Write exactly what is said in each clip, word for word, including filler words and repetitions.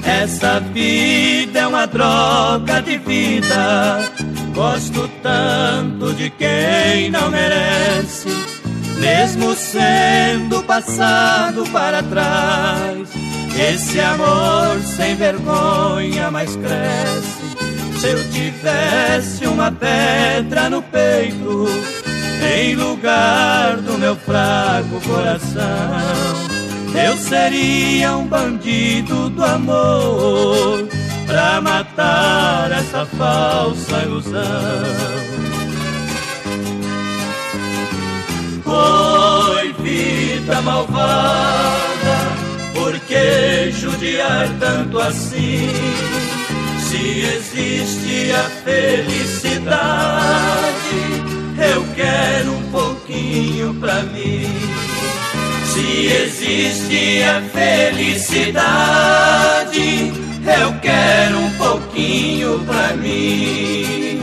Essa vida é uma droga de vida. Gosto tanto de quem não merece, mesmo sendo passado para trás. Esse amor sem vergonha mais cresce. Se eu tivesse uma pedra no peito em lugar do meu fraco coração, eu seria um bandido do amor pra matar essa falsa ilusão. Oi, vida malvada, por que judiar tanto assim? Se existe a felicidade, eu quero um pouquinho pra mim. Se existe a felicidade, eu quero um pouquinho pra mim.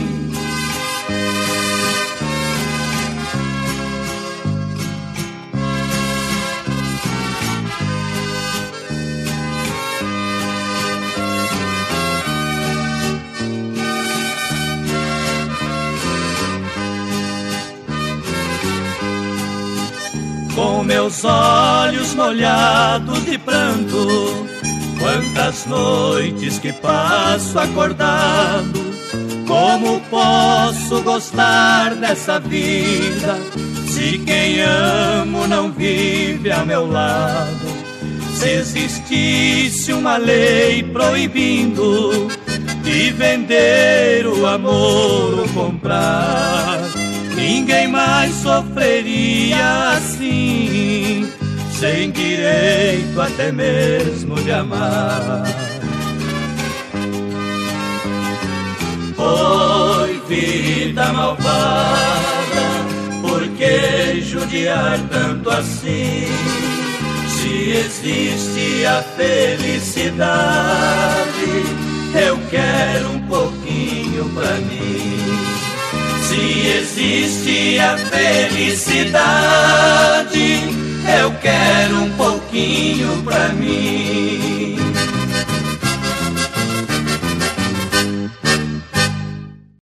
Com meus olhos molhados de pranto, quantas noites que passo acordado. Como posso gostar dessa vida se quem amo não vive a meu lado? Se existisse uma lei proibindo de vender o amor ou comprar, ninguém mais sofreria assim, sem direito até mesmo de amar. Oi, vida malvada, por que judiar tanto assim? Se existe a felicidade, eu quero um pouquinho pra mim. Se existe a felicidade, eu quero um pouquinho pra mim.